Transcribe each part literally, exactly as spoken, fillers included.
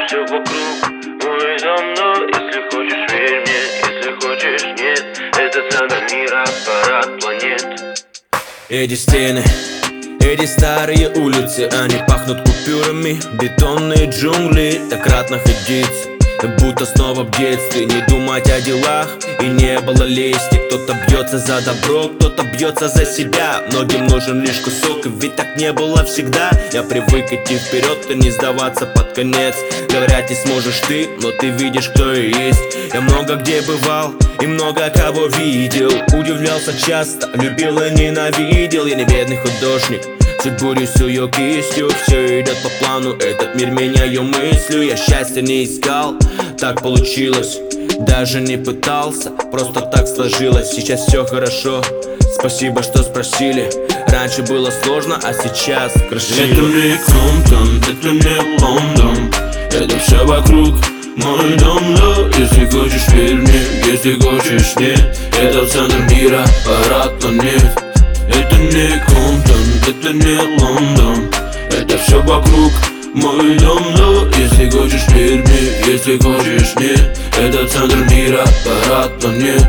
все вокруг мой дом, но если хочешь, верь мне, если хочешь, нет. Это центр мира, парад планет. Эти стены, эти старые улицы, они пахнут купюрами. Бетонные джунгли, так рад находиться, будто снова в детстве. Не думать о делах, и не было лести. Кто-то бьется за добро, кто-то бьется за себя. Многим нужен лишь кусок, и ведь так не было всегда. Я привык идти вперед и не сдаваться под конец. Говорят, не сможешь ты, но ты видишь, кто я есть. Я много где бывал и много кого видел. Удивлялся часто, любил и ненавидел. Я не бедный художник, судьбу рисую кистью. Все идет по плану, этот мир меняю мыслью. Я счастья не искал, так получилось. Даже не пытался, просто так сложилось. Сейчас все хорошо, спасибо, что спросили. Раньше было сложно, а сейчас красиво. Это не Комптон, это не Лондон, это все вокруг мой дом, да. Если хочешь, верь мне, если хочешь, нет. Это центр мира, парад планет. Это не Комптон, это не Лондон, это все вокруг мой дом, да. Если хочешь, верь мне, если хочешь, нет. Это центр мира, парад планет.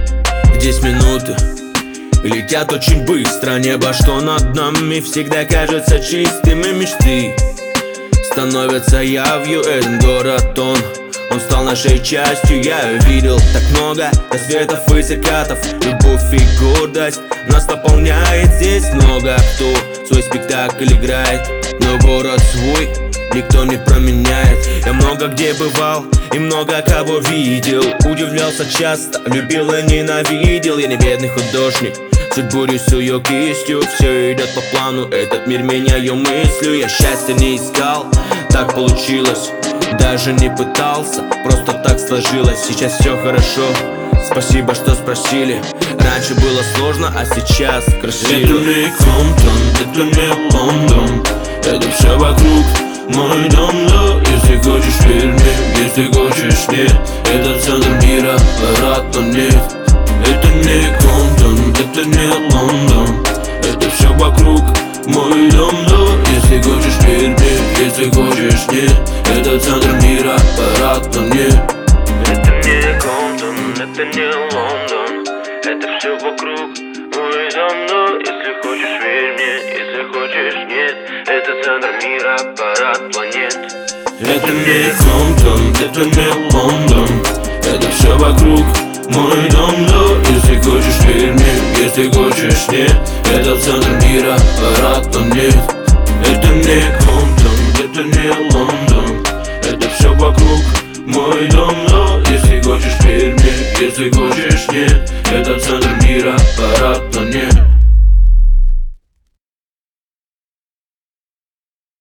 Здесь минуты летят очень быстро. Небо, что над нами, всегда кажется чистым. И мечты становятся явью. Этот город, он, он стал нашей частью. Я видел так много рассветов и закатов. Любовь и гордость нас наполняет. Здесь много кто свой спектакль играет, но город свой никто не променяет. Я много где бывал и много кого видел. Удивлялся часто, любил и ненавидел. Я не бедный художник, судьбу рисую кистью. Все идет по плану, этот мир меняю мыслью. Я счастья не искал, так получилось. Даже не пытался, просто так сложилось. Сейчас все хорошо, спасибо, что спросили. Раньше было сложно, а сейчас красиво. Это не Комптон, это не Лондон, это все вокруг мой дом, да. Если хочешь, верь мне, если хочешь, нет. Это центр мира, парад планет. Это не Комптон, это не Лондон, это все вокруг мой дом, да. Если хочешь, верь мне, если хочешь, нет. Это центр мира, парад планет. Это не Комптон, это не Лондон, это все вокруг мой дом, но если хочешь, верь мне, если хочешь, нет. Это центр мира, парад планет. Это не Комптон, это не Лондон, это все вокруг мой дом, да. Если хочешь, верь мне, если хочешь, нет. Это центр мира, парад планет. Это не Комптон, это не Лондон, это все вокруг мой дом, да. Если хочешь, верь мне, если хочешь, нет. Это центр мира, парад планет.